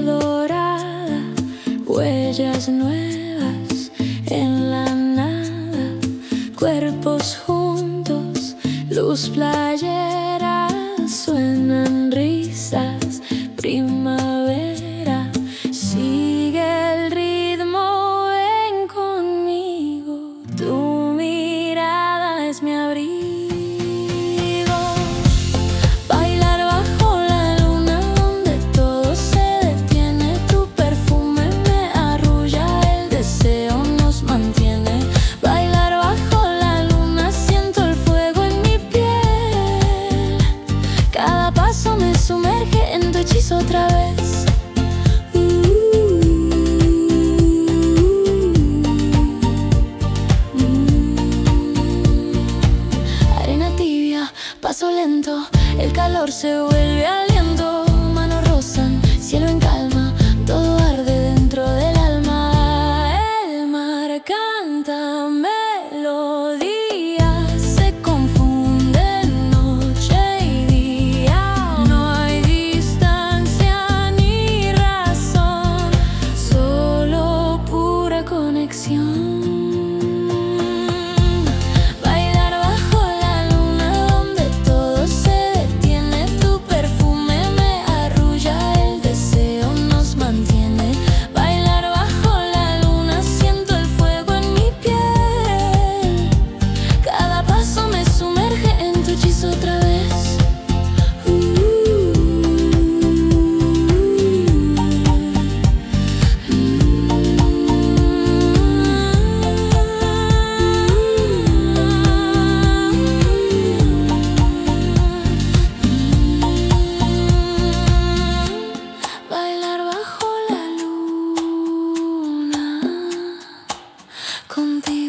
dorada, huellas nuevas en la nada, cuerpos juntos, luz playera, suenan risas, primavera, sigue el ritmo, ven conmigo, tu mirada es mi abrigo. Bailar bajo la luna donde todo se detiene, tu perfume me arrulla, el deseo nos mantiene. Bailar bajo la luna, siento el fuego en mi piel, cada paso me sumerge en tu hechizo otra vez. Arena tibia, paso lento, el calor se vuelve aliento, manos rozan, cielo en calma, todo arde dentro del alma. El mar canta melodías, se confunden noche y día. No hay distancia ni razón, solo pura conexión. Bailar bajo la luna donde todo se detiene, tu perfume me arrulla, el deseo nos mantiene. Bailar bajo la luna, siento el fuego en mi piel, cada paso me sumerge en tu hechizo otra vez. Bailar bajo la luna contigo.